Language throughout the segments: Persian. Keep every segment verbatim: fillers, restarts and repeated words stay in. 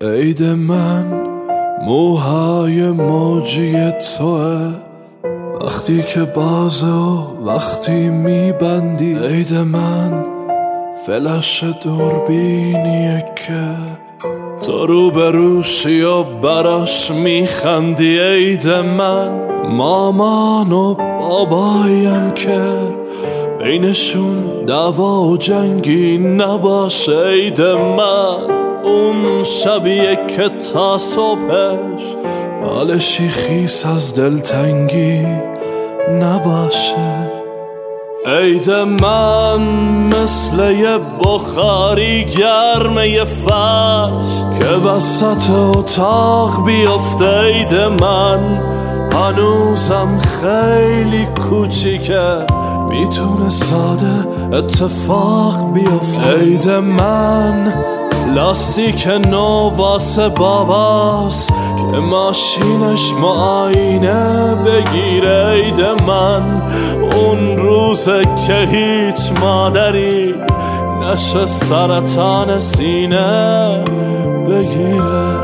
عید من موهای موجی توه، وقتی که بازه و وقتی میبندی. عید من فلش دوربینیه که تو رو به روشی و براش میخندی. عید من مامان و بابایم که بینشون دعوا و جنگی نباشه. عید من اون شبیه که تا صبحش بالشی خیس از دلتنگی نباشه. عید من مثل یه بخاری گرمه فرش که وسط اتاق بیفته. عید من هنوزم خیلی کوچیکه، میتونه ساده اتفاق بیفته. عید من لاستیک نو واسه باباست که ماشینش معاینه بگیره. عید من اون روزه که هیچ مادری نشه سرطان سینه بگیره.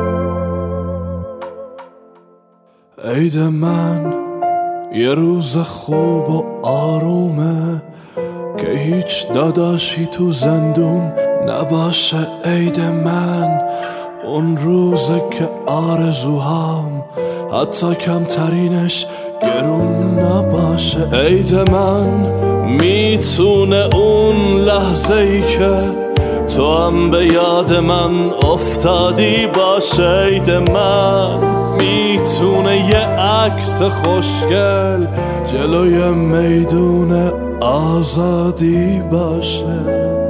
عید من یه روز خوب و آرومه که هیچ داداشی تو زندون نباشه. عید من اون روزه که آرزوهام حتی کمترینش گرون نباشه. عید من میتونه اون لحظه ای که تو هم به یاد من افتادی باشه. عید من میتونه یه عکس خوشگل جلوی میدون آزادی باشه.